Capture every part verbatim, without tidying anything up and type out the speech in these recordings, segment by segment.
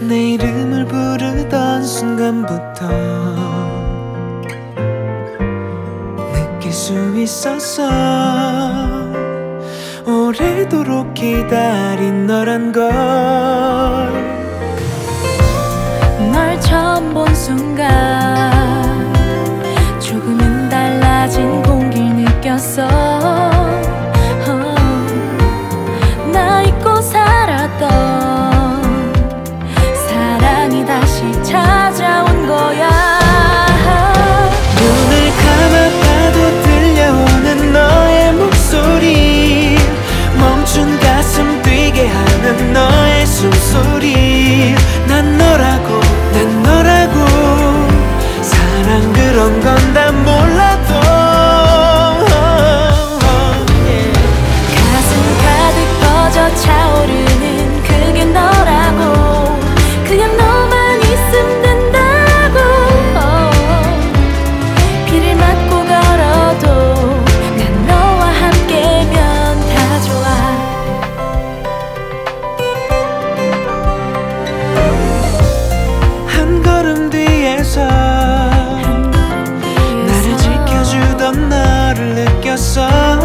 내 이름을 부르던 순간부터 느낄 수 있었어. 오래도록 기다린 너란 걸. 널 처음 본 순간 조금은 달라진 공기를 느꼈어. 어, 나 잊고 살았던 사랑이 다시 찾아온 거야. 눈을 감아봐도 들려오는 너의 목소리, 멈춘 가슴 뛰게 하는 너의 숨소리. 난 너라고, 난 너라고. 사랑 그런 건 다 몰라도 가슴 가득 퍼져 차오르는 그게 너라고. 그냥 너만 있으면 된다고. 비를 맞고 걸어도 난 너와 함께면 다 좋아. 한 걸음 뒤에서 나를 지켜주던 너를 느꼈어.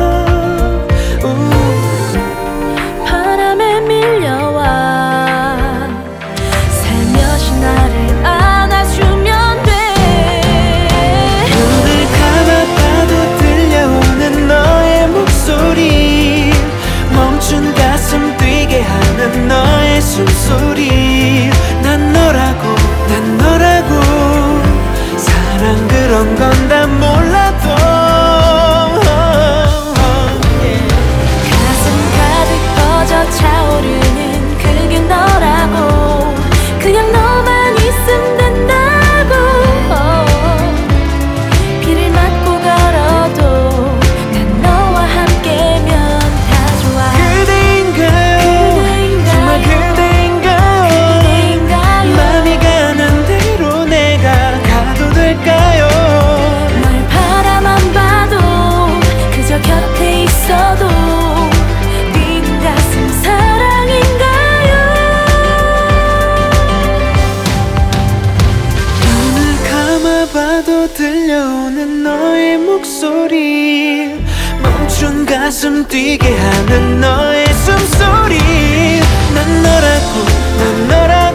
바람에 밀려와 살며시 나를 안아주면 돼. 눈을 감아봐도 들려오는 너의 목소리, 멈춘 가슴 뛰게 하는 너의 숨소리. 난 너라고, 난 너라고. 사랑 그런 건 다 몰라도 가슴 가득 퍼져 차오르는 그게 너라고. 그냥 너만 있으면 된다고. 비를 맞고 걸어도 난 너와 함께면 다 좋아. 그대인가요? 정말 그대인가요? 그대인가요? 맘이 가는 대로 내가 가도 될까요? 널 바라만 봐도 그저 곁에 있어도 뛰는 가슴 사랑인가요? 눈을 감아봐도 들려오는 너의 목소리, 멈춘 가슴 뛰게 하는 너의 숨소리. 난 너라고, 난 너라고.